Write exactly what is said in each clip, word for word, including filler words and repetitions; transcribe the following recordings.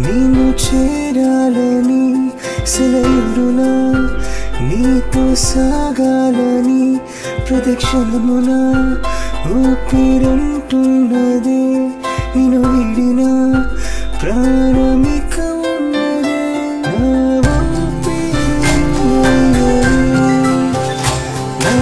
నిన్ను చేరాలని సెలయేరులా నీతో సాగాలని ప్రదక్షిణమున ఊపిరంటున్నదే నిన్ను విడిన ప్రాణమిక ఉన్నదే నా ఊపిరి నా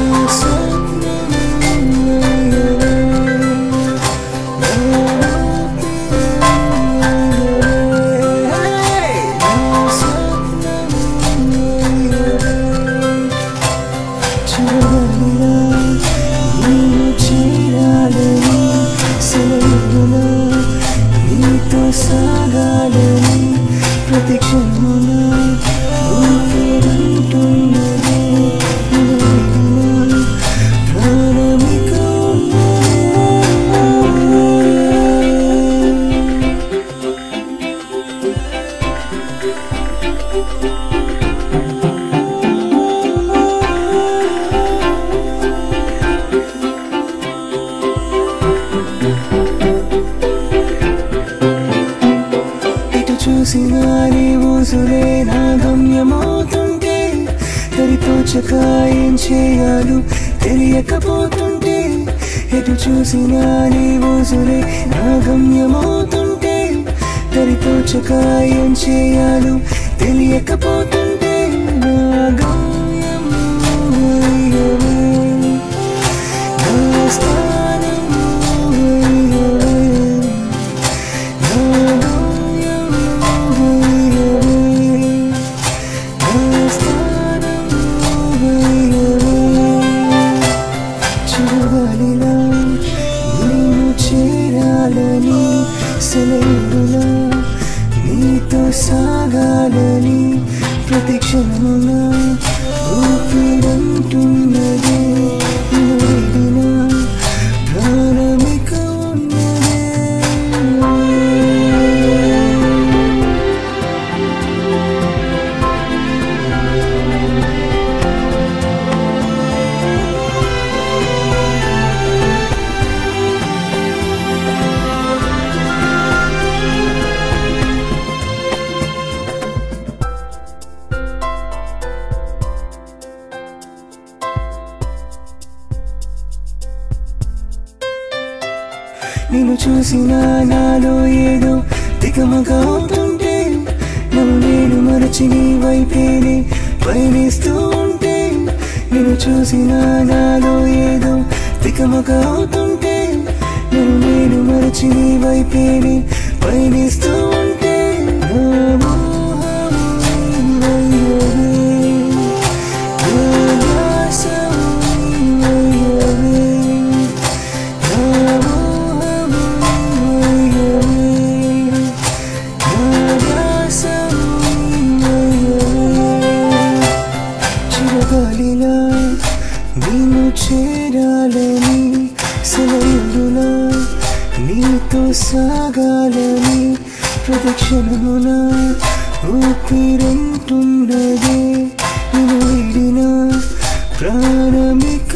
సాగాలని ప్రతిక్షణమున ఊపిరంటున్నదే ప్రాణమిక చూసినా నీ ఊసులే నా గమ్యమవుతుంటే దరితోచక ఏం చేయాలో తెలియకపోతుంటే ఎటు చూసినా నీ ఊసులే నా గమ్యమవుతుంటే దరితోచక ఏం చేయాలో తెలియకపోతుంటే నా గమ్యం నువ్వయ్యవే, నా స్థానం నువ్వయ్యవే, నా చేరాలని సెలవులా నీతో సాగాలని ప్రతిక్షణమున ఊపిరంటున్నదే విడిన ప్రాణమిక ఉన్నదే. నిన్ను చూసినా నాలో ఏదో తికమక అవుతుంటే నన్ను నేను మరచి నీ వైపేనే పయనిస్తూ ఉంటే నిన్ను చూసినా నాలో ఏదో తికమక అవుతుంటే నన్ను నేను మరచి నీ వైపేనే పయనిస్తూ ఉంటే నా మోహము నీవయ్యవే, నా ధ్యాసము నీవయ్యవే, నా చిరగాలిలా నిన్ను చేరాలని సెలవులా నీతో సాగాలని ప్రదక్షిణమున ఊపిరంటున్నదే నిన్ను విడిన ప్రాణమిక